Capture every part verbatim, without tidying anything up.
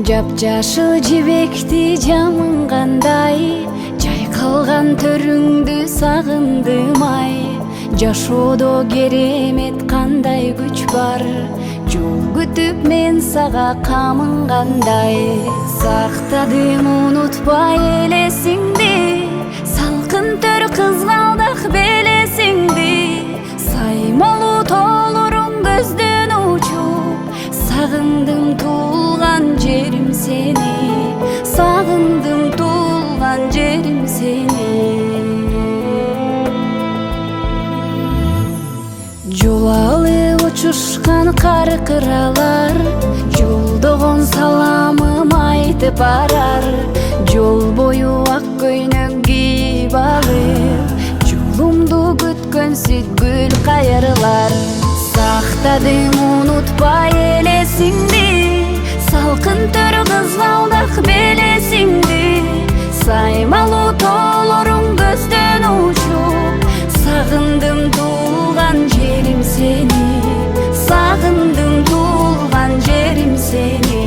Жапжашыл жибекти жамынгандай, жайкалган төрүңдү сагындым ай. Жашоодо керемет кандай күч бар, жол күтүп мен сага камынгандай. Сактадым унутпай элесиңди, салкын төр кызгалдак белесиңди. Саймалуу тоолоруң көздөн учуп, сагындым туулган жерим сени, сагындым туулган жерим сени. Жол алып учушкан каркыралар, жолдогон саламым айтып барар. Жол бою ак көйнөк кийип алып, жолумду күткөн сүт гүл кайрылар. Сактадым унутпай элесиңди, салкын төр кызгалдак белесиңди. Саймалуу тоолоруң көздөн учуп, сагындым туулган жерим сени, сагындым туулган жерим сени.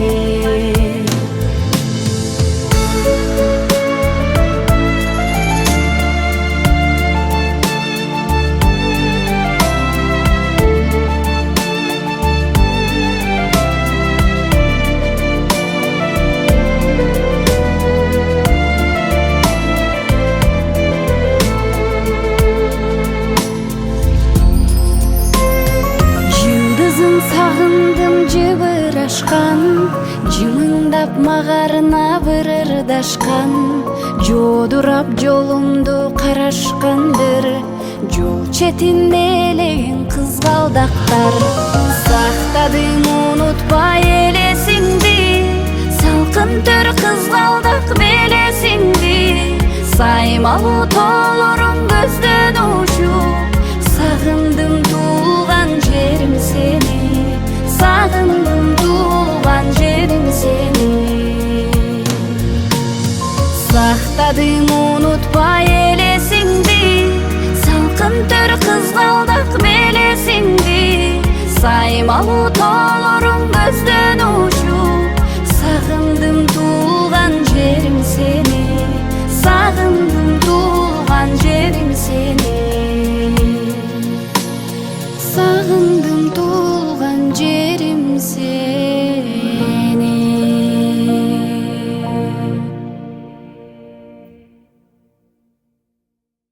Сагындым жыбырашкан, жымыңдап магарына бір ырдашкан. Жодурап жолумду карашкандыр, жол четинде элеген кызгалдактар. Сактадым унутпай элесиңди, салкын төр кызгалдак белесиңди. Саймалуу тоолоруң көздөн учуп, сагындым туулган жерим сени, сагындым туулган жерим сени. Сактадым унутпай элесиңди, салкын төр кызгалдак белесиңди. Саймалуу